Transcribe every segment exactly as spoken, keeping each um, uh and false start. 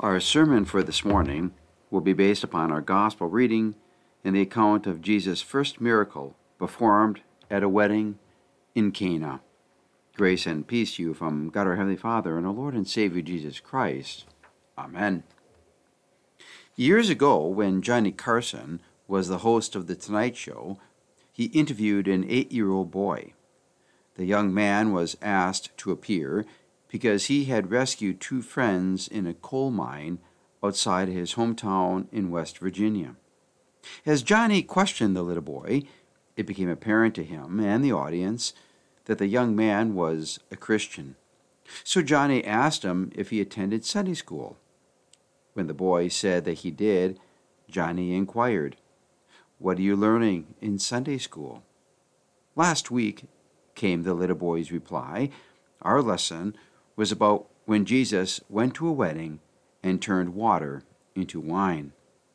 Our sermon for this morning will be based upon our gospel reading in the account of Jesus' first miracle performed at a wedding in Cana. Grace and peace to you from God our Heavenly Father and our Lord and Savior Jesus Christ. Amen. Years ago, when Johnny Carson was the host of The Tonight Show, he interviewed an eight-year-old boy. The young man was asked to appear because he had rescued two friends in a coal mine outside his hometown in West Virginia. As Johnny questioned the little boy, it became apparent to him and the audience that the young man was a Christian. So Johnny asked him if he attended Sunday school. When the boy said that he did, Johnny inquired, "What are you learning in Sunday school?" "Last week," came the little boy's reply, "our lesson was about when Jesus went to a wedding and turned water into wine."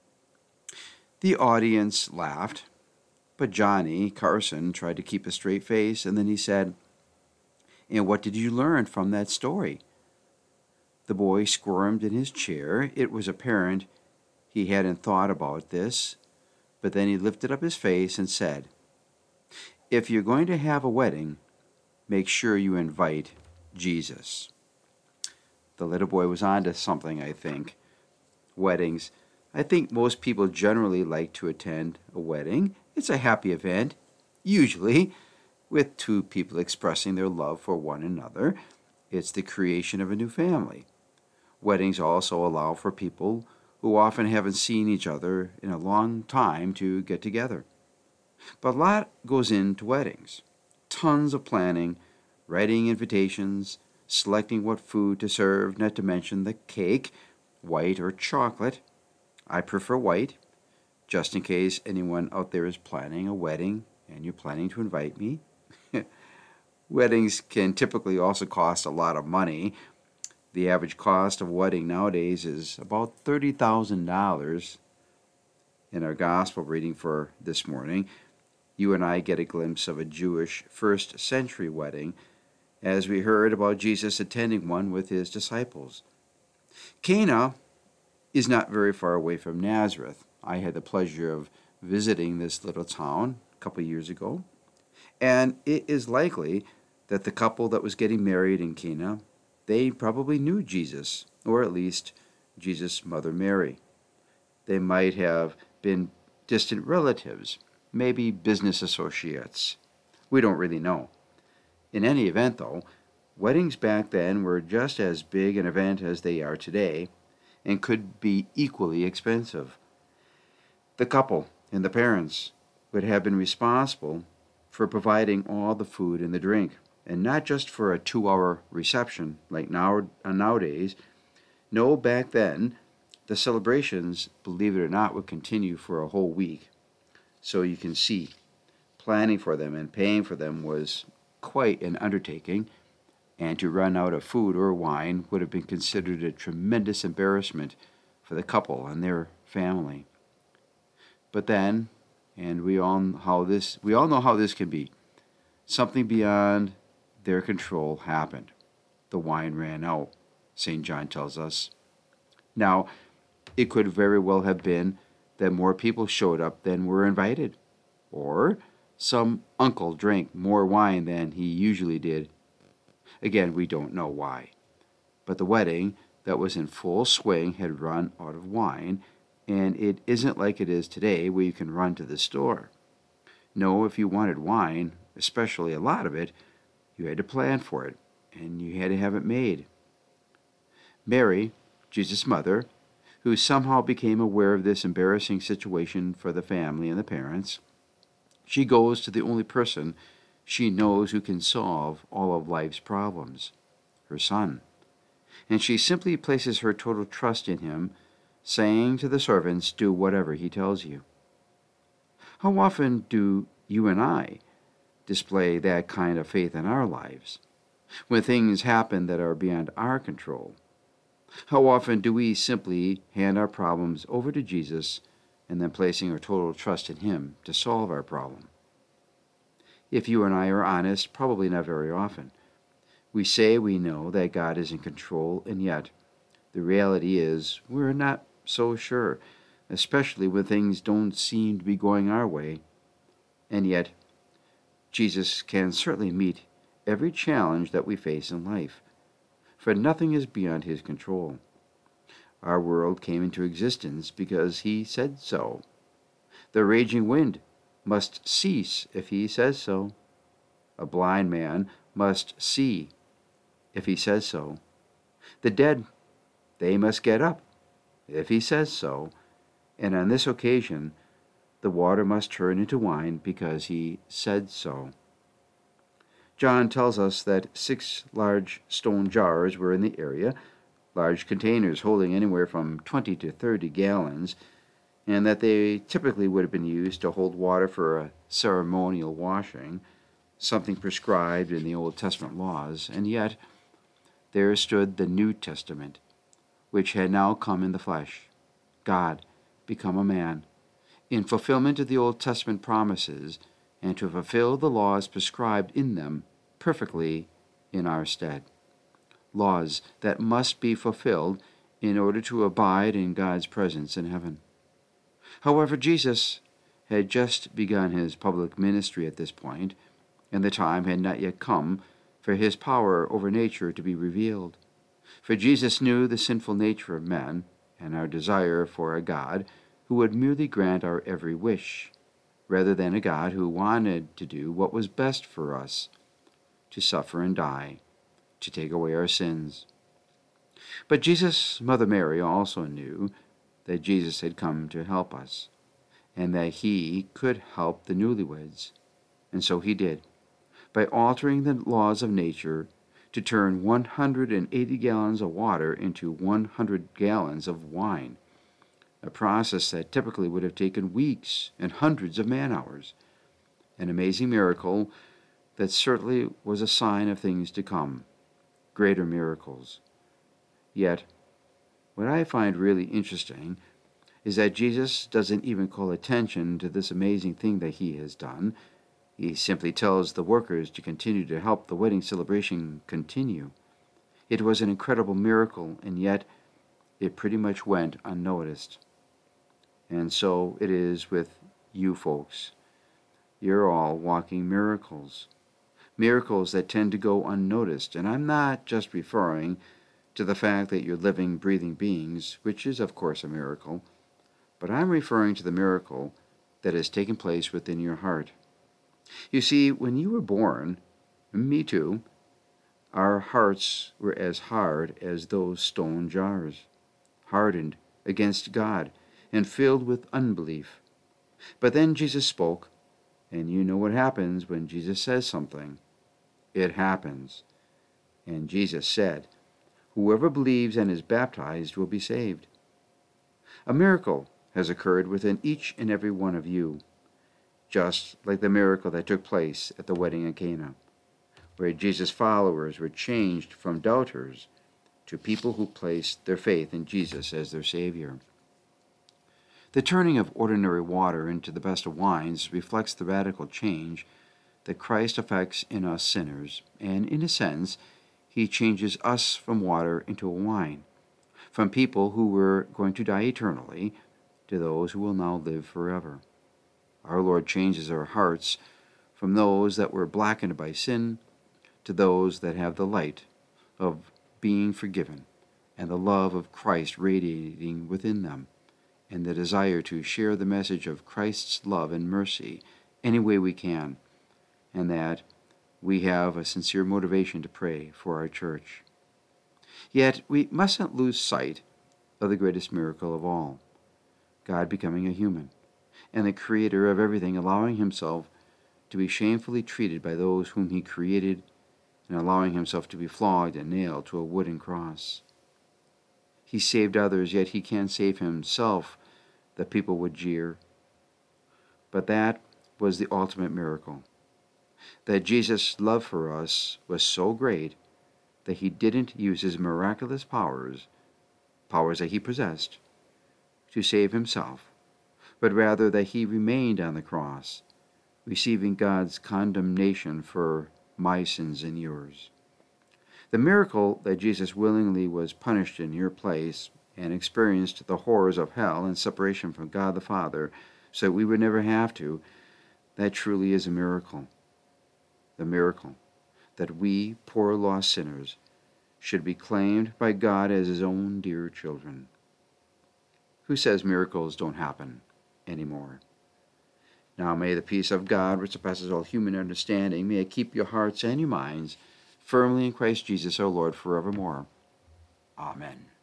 The audience laughed, but Johnny Carson tried to keep a straight face, and then he said, "And what did you learn from that story?" The boy squirmed in his chair. It was apparent he hadn't thought about this, but then he lifted up his face and said, "If you're going to have a wedding, make sure you invite Jesus." The little boy was on to something, I think. Weddings. I think most people generally like to attend a wedding. It's a happy event, usually with two people expressing their love for one another. It's the creation of a new family. Weddings also allow for people who often haven't seen each other in a long time to get together. But a lot goes into weddings. Tons of planning, writing invitations, selecting what food to serve, not to mention the cake, white or chocolate. I prefer white, just in case anyone out there is planning a wedding and you're planning to invite me. Weddings can typically also cost a lot of money. The average cost of a wedding nowadays is about thirty thousand dollars. In our gospel reading for this morning, you and I get a glimpse of a Jewish first century wedding as we heard about Jesus attending one with his disciples. Cana is not very far away from Nazareth. I had the pleasure of visiting this little town a couple of years ago, and it is likely that the couple that was getting married in Cana, they probably knew Jesus, or at least Jesus' mother Mary. They might have been distant relatives, maybe business associates. We don't really know. In any event, though, weddings back then were just as big an event as they are today and could be equally expensive. The couple and the parents would have been responsible for providing all the food and the drink, and not just for a two-hour reception like now, nowadays. No, back then, the celebrations, believe it or not, would continue for a whole week. So you can see, planning for them and paying for them was quite an undertaking, and to run out of food or wine would have been considered a tremendous embarrassment for the couple and their family. But then, and we all how this we all know how this can be, something beyond their control happened. The wine ran out, Saint John tells us. Now, it could very well have been that more people showed up than were invited, or some uncle drank more wine than he usually did. Again, we don't know why. But the wedding that was in full swing had run out of wine, and it isn't like it is today where you can run to the store. No, if you wanted wine, especially a lot of it, you had to plan for it, and you had to have it made. Mary, Jesus' mother, who somehow became aware of this embarrassing situation for the family and the parents, she goes to the only person she knows who can solve all of life's problems, her son. And she simply places her total trust in him, saying to the servants, "Do whatever he tells you." How often do you and I display that kind of faith in our lives, when things happen that are beyond our control? How often do we simply hand our problems over to Jesus and then placing our total trust in him to solve our problem? If you and I are honest, probably not very often. We say we know that God is in control, and yet The reality is, we're not so sure, especially when things don't seem to be going our way. And yet, Jesus can certainly meet every challenge that we face in life, for nothing is beyond his control. Our world came into existence because he said so. The raging wind must cease if he says so. A blind man must see if he says so. The dead, they must get up if he says so. And on this occasion, the water must turn into wine because he said so. John tells us that six large stone jars were in the area, large containers holding anywhere from twenty to thirty gallons, and that they typically would have been used to hold water for a ceremonial washing, something prescribed in the Old Testament laws. And yet there stood the New Testament, which had now come in the flesh, God become a man, in fulfillment of the Old Testament promises, and to fulfill the laws prescribed in them perfectly in our stead. Laws that must be fulfilled in order to abide in God's presence in heaven. However, Jesus had just begun his public ministry at this point, and the time had not yet come for his power over nature to be revealed. For Jesus knew the sinful nature of men and our desire for a God who would merely grant our every wish, rather than a God who wanted to do what was best for us, to suffer and die, to take away our sins. But Jesus' mother Mary also knew that Jesus had come to help us, and that he could help the newlyweds. And so he did, by altering the laws of nature to turn one hundred eighty gallons of water into one hundred gallons of wine, a process that typically would have taken weeks and hundreds of man-hours. An amazing miracle that certainly was a sign of things to come, greater miracles. Yet, what I find really interesting is that Jesus doesn't even call attention to this amazing thing that he has done. He simply tells the workers to continue to help the wedding celebration continue. It was an incredible miracle, and yet it pretty much went unnoticed. And so it is with you folks. You're all walking miracles. Miracles that tend to go unnoticed. And I'm not just referring to the fact that you're living, breathing beings, which is, of course, a miracle, but I'm referring to the miracle that has taken place within your heart. You see, when you were born, me too, our hearts were as hard as those stone jars, hardened against God and filled with unbelief. But then Jesus spoke, and you know what happens when Jesus says something. It happens. And Jesus said, "Whoever believes and is baptized will be saved." A miracle has occurred within each and every one of you, just like the miracle that took place at the wedding in Cana, where Jesus' followers were changed from doubters to people who placed their faith in Jesus as their Savior. The turning of ordinary water into the best of wines reflects the radical change that Christ effects in us sinners, and in a sense, he changes us from water into a wine, from people who were going to die eternally to those who will now live forever. Our Lord changes our hearts from those that were blackened by sin to those that have the light of being forgiven and the love of Christ radiating within them, and the desire to share the message of Christ's love and mercy any way we can, and that we have a sincere motivation to pray for our church. Yet we mustn't lose sight of the greatest miracle of all, God becoming a human, and the creator of everything allowing himself to be shamefully treated by those whom he created, and allowing himself to be flogged and nailed to a wooden cross. He saved others, yet he can't save himself, that people would jeer. But that was the ultimate miracle, that Jesus' love for us was so great that he didn't use his miraculous powers, powers that he possessed, to save himself, but rather that he remained on the cross, receiving God's condemnation for my sins and yours. The miracle that Jesus willingly was punished in your place and experienced the horrors of hell and separation from God the Father so that we would never have to, that truly is a miracle. The miracle that we, poor lost sinners, should be claimed by God as his own dear children. Who says miracles don't happen anymore? Now may the peace of God, which surpasses all human understanding, may it keep your hearts and your minds firmly in Christ Jesus our Lord forevermore. Amen.